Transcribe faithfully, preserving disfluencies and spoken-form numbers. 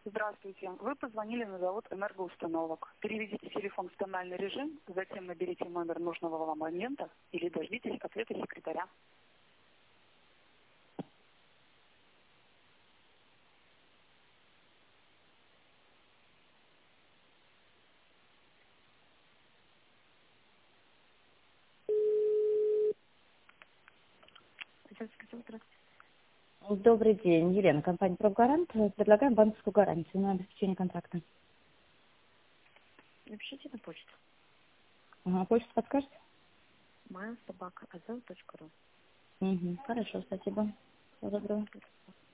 Здравствуйте. Вы позвонили на завод энергоустановок. Переведите телефон в тональный режим, затем наберите номер нужного вам абонента или дождитесь ответа секретаря. Добрый день, Елена, компания «Профгарант». Предлагаем банковскую гарантию на обеспечение контракта. Напишите на почту. Ага, почту подскажете? Моя собака азел точка ру. Угу, хорошо, спасибо. Всего доброго.